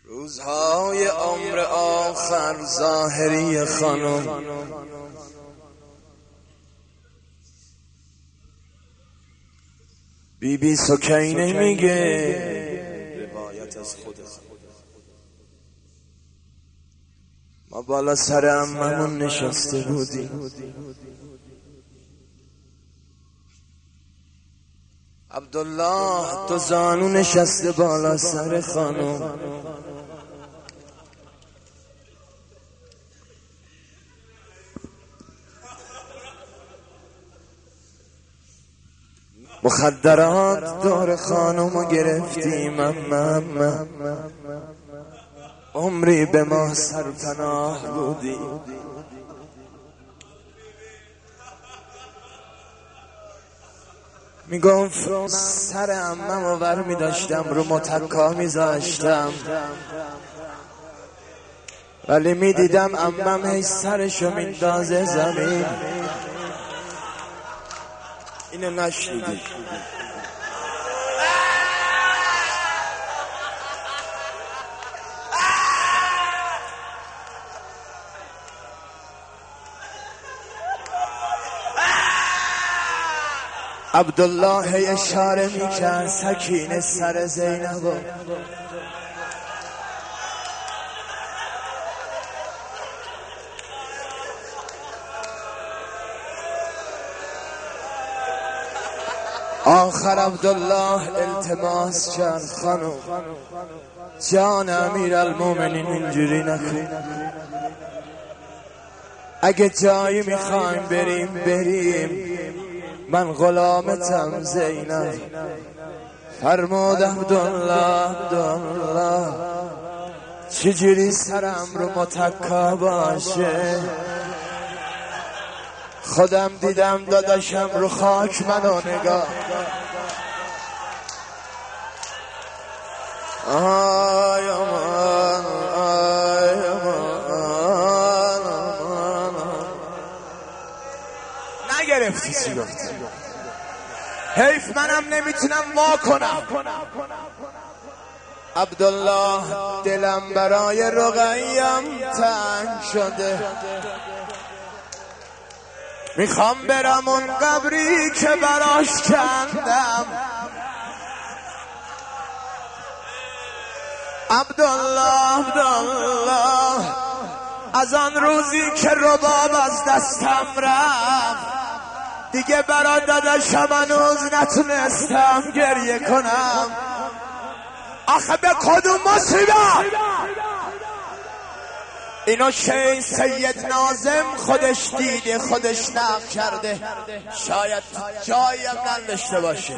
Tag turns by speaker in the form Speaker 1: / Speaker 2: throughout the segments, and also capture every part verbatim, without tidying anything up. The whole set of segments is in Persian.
Speaker 1: روزهای عمر آخر ظاهری خانم بی بی سکینه میگه، روایت از خود ما بالا سر عممون نشسته بودیم، عبدالله تو زانو نشسته بالا سر خانم، مخدرات دور خانومو گرفتیم، امم عمری به ما سرپناه بودی، میگفت سر عممو ور میداشتم رو متکا میذاشتم، ولی میدیدم عمم هی سرشو میندازه زمین. اینو نشنیدی؟ عبدالله هی اشاره میکرد سکینه سر زینبو، آخر عبدالله التماس کرد، خانم جان امیرالمومنین اینجوری نکن، اگه جایی میخوایم بریم بریم، من غلامتم زینب. فرمود عبدالله عبدالله چجوری سرم رو متکا باشه، خودم دیدم داداشم رو خاک منو نگاه، آی امان آی امان امان. نگرفتی چی گفتی؟ حیف منم نمیتونم وا کنم. عبدالله دلم برای رقیه‌ام تنگ شده، میخوام برم اون قبری که براش کندم. عبدالله عبدالله از آن روزی که رباب از دستم رفت دیگه برا داداشم هنوز نتونستم گریه کنم. آخه به کدوم مصیبت اینو شیخ سید ناظم خودش دیده، خودش نقل کرده، شاید جایی هم ننوشته باشه.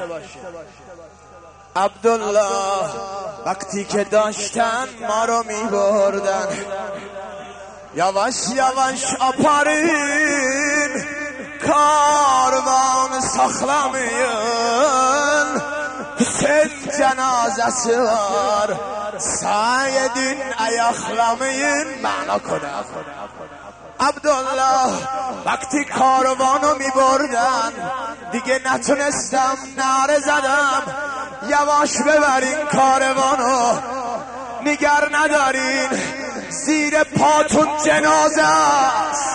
Speaker 1: عبدالله وقتی که داشتن ما رو می بردن، یواش یواش آپارین کاروان ساخلمیون، حسین جنازه وار سایدین ایاخلمیون معنا کنه. عبدالله وقتی کاروانو می بردن دیگه نتونستم نعره زدم، یواش ببرین کاروانو، نگر ندارین زیر پاتون جنازه است.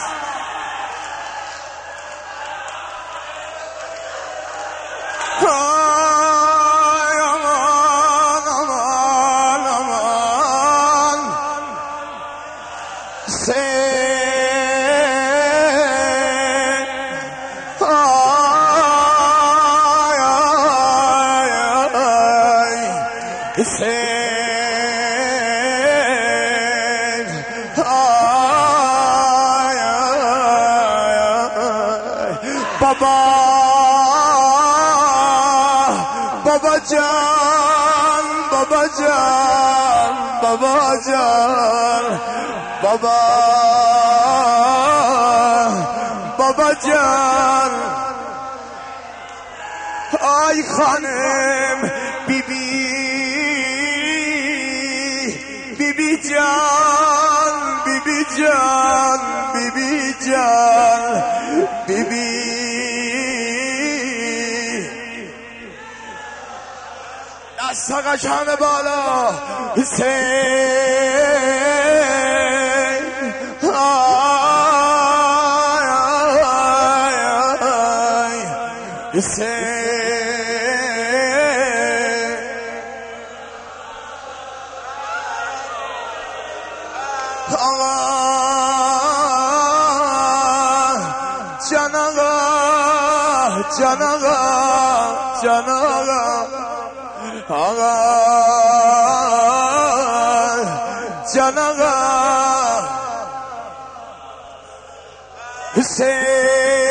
Speaker 1: بابا بابا جان بابا جان بابا جان بابا بابا جان. آی خانم بی بی بی بی جان بی بی جان بی بی جان بی بی دستان صدقش همه بالا حسین حسین آقا جان آقا جان آقا جان آقا آقا جان آقا حسین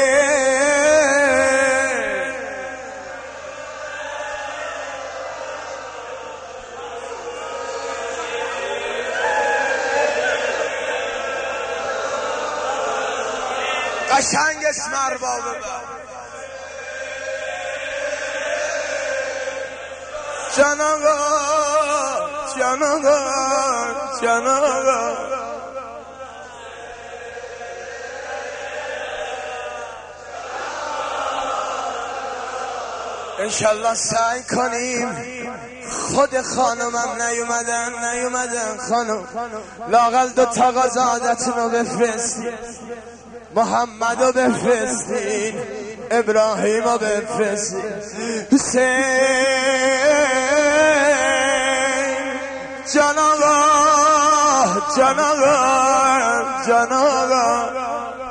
Speaker 1: قشنگ اسم اربابه جان آقا جان آقا جان آقا انشالله سعی کنیم خود خانمم نیومدن نیومدن خانم لااقل دو تا قضاعتونو بفرستین محمدو بفرستین ابراهیمو بفرستین حسین جان آقا جان آقا جان آقا